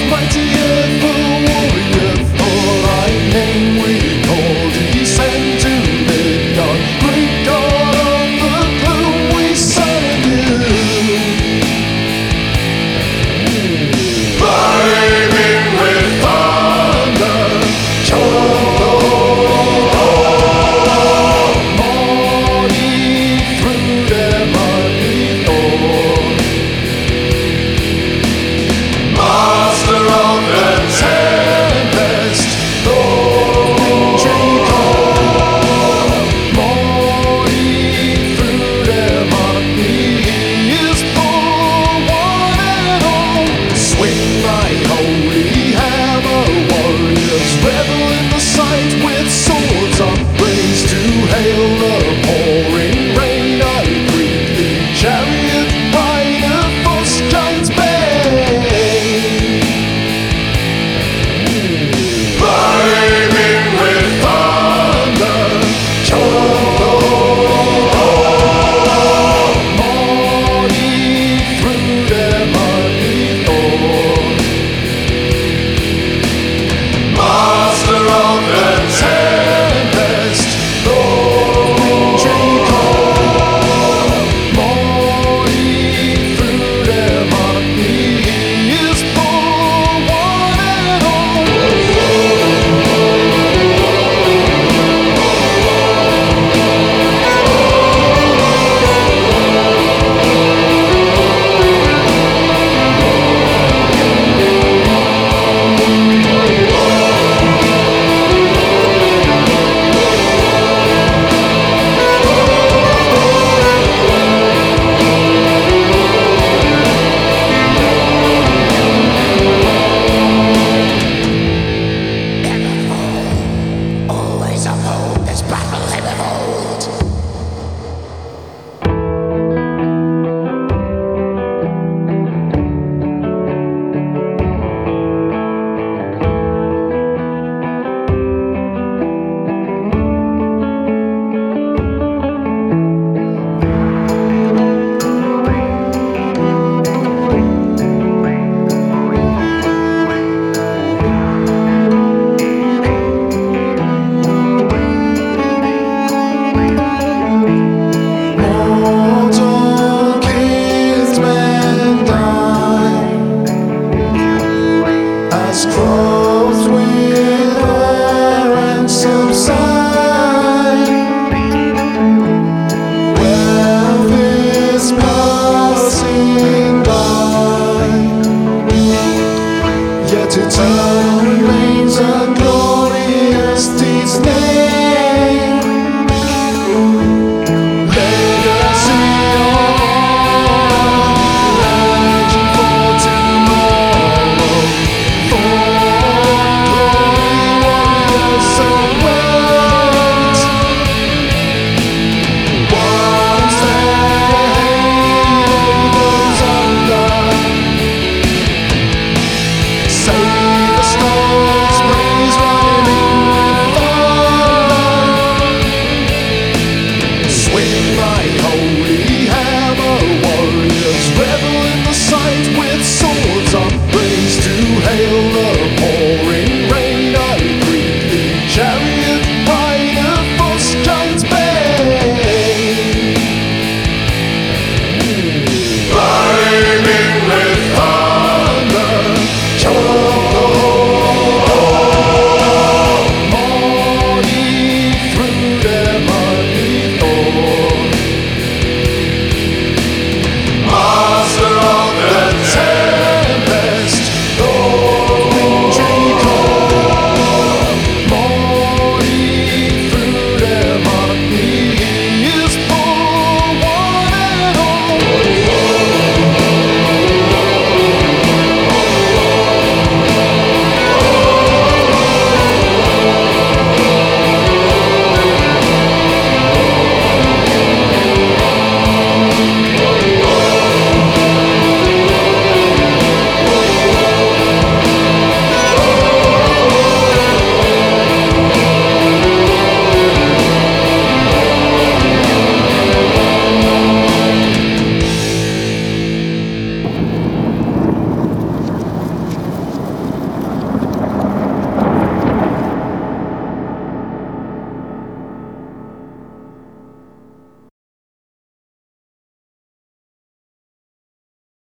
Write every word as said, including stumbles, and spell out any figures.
Mighty ever warrior, for thy name we call, descend to Midgard, great god of the gloom, we serve you. Burning with thunder, morning through the muddy door. Master of the tempest, Lord wintry cold, morning through the muddy is for one and all. Swing thy holy hammer, warriors, revel in the sight with swords upraised to hail the pouring rain. I greet thee, chariot rider, false giants bane. Burning with thunder, morning through the muddy door. Master of the tempest, Lord wintry cold, morning through the muddy is for one and all. Always uphold this battle ever hold. Mortal kinsmen die as crows with their ransom sigh. Wealth is passing by, yet eternal remains a glorious deed's name.